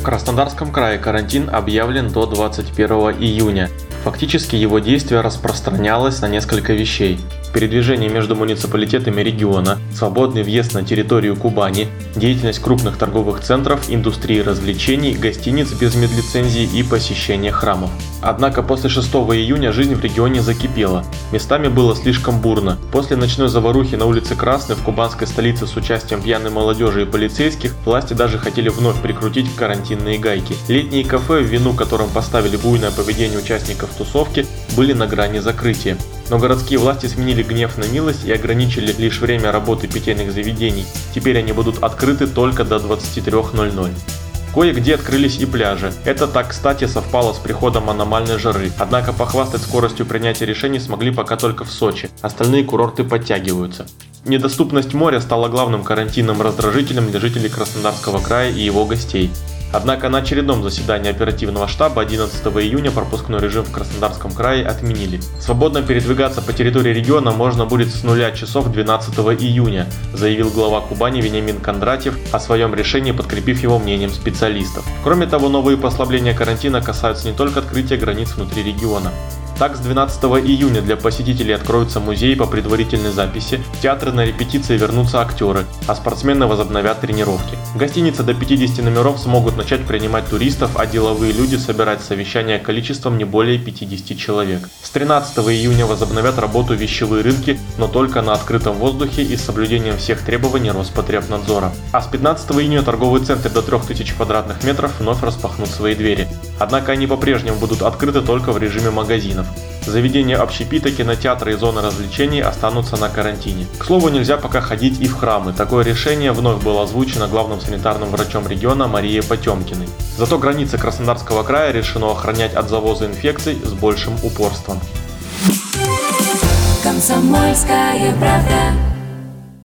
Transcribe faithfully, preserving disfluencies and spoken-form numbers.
В Краснодарском крае карантин объявлен до двадцать первого июня. Фактически его действие распространялось на несколько вещей. Передвижение между муниципалитетами региона, свободный въезд на территорию Кубани, деятельность крупных торговых центров, индустрии развлечений, гостиниц без медлицензии и посещение храмов. Однако после шестого июня жизнь в регионе закипела. Местами было слишком бурно. После ночной заварухи на улице Красной в кубанской столице с участием пьяной молодежи и полицейских власти даже хотели вновь прикрутить карантинные гайки. Летние кафе, в вину которым поставили буйное поведение участников тусовки, были на грани закрытия. Но городские власти сменили гнев на милость и ограничили лишь время работы питейных заведений. Теперь они будут открыты только до двадцати трёх ноль-ноль. Кое-где открылись и пляжи. Это так кстати совпало с приходом аномальной жары. Однако похвастать скоростью принятия решений смогли пока только в Сочи. Остальные курорты подтягиваются. Недоступность моря стала главным карантинным раздражителем для жителей Краснодарского края и его гостей. Однако на очередном заседании оперативного штаба одиннадцатого июня пропускной режим в Краснодарском крае отменили. Свободно передвигаться по территории региона можно будет с нуля часов двенадцатого июня, заявил глава Кубани Вениамин Кондратьев, о своем решении подкрепив его мнением специалистов. Кроме того, новые послабления карантина касаются не только открытия границ внутри региона. Так, с двенадцатого июня для посетителей откроются музеи по предварительной записи, в театры на репетиции вернутся актеры, а спортсмены возобновят тренировки. Гостиницы до пятидесяти номеров смогут начать принимать туристов, а деловые люди собирать совещания количеством не более пятидесяти человек. С тринадцатого июня возобновят работу вещевые рынки, но только на открытом воздухе и с соблюдением всех требований Роспотребнадзора. А с пятнадцатого июня торговые центры до трёх тысяч квадратных метров вновь распахнут свои двери. Однако они по-прежнему будут открыты только в режиме магазинов. Заведения общепита, кинотеатры и зоны развлечений останутся на карантине. К слову, нельзя пока ходить и в храмы. Такое решение вновь было озвучено главным санитарным врачом региона Марией Потемкиной. Зато границы Краснодарского края решено охранять от завоза инфекций с большим упорством. Комсомольская правда.